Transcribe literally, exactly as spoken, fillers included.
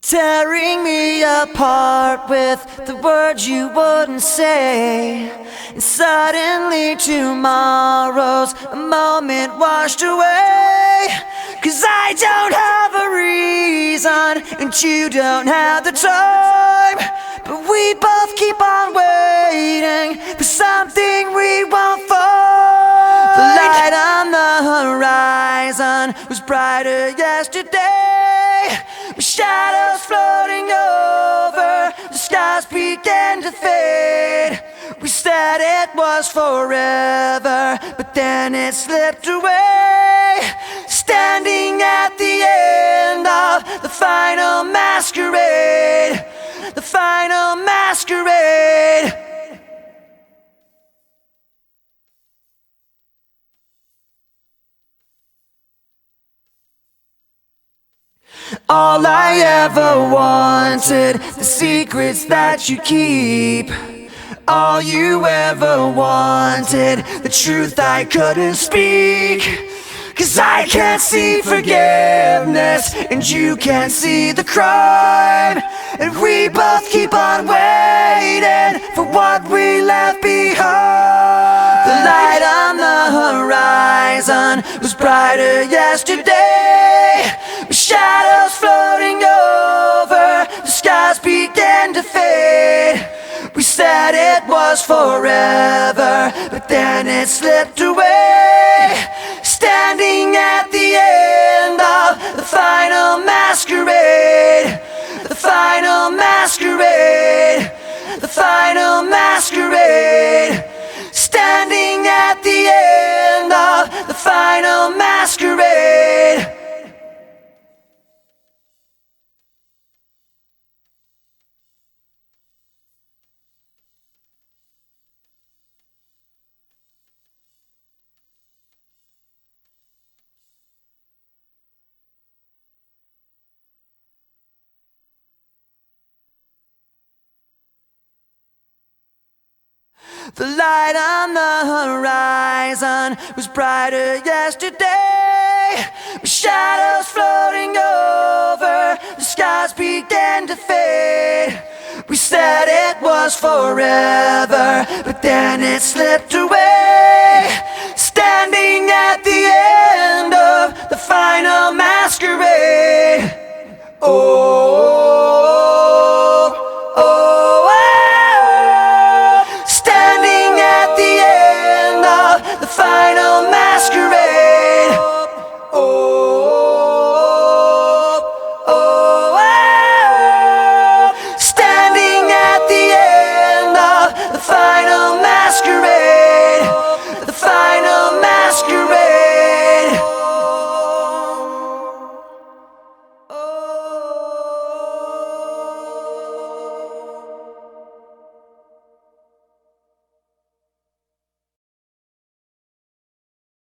tearing me apart with the words you wouldn't say. And suddenly tomorrow's a moment washed away. Cause I don't have a reason and you don't have the time, but we both keep on waiting for something we won't find. The light on the horizon was brighter yesterday, with shadows floating over, the skies began to fade. We said it was forever, but then it slipped away. Standing at the end of the final masquerade, the final masquerade. All I ever wanted, the secrets that you keep. All you ever wanted, the truth I couldn't speak. Cause I can't see forgiveness and you can't see the crime, and we both keep on waiting for what we left behind. The light on the horizon was brighter yesterday, with shadows floating over, the skies began to fade. We said it was forever, but then it slipped away. Standing at the end of the final masquerade, the final masquerade, the final masquerade. Standing at the end of the final masquerade. The light on the horizon was brighter yesterday, with shadows floating over, the skies began to fade. We said it was forever, but then it slipped away. Standing at the end of the final masquerade,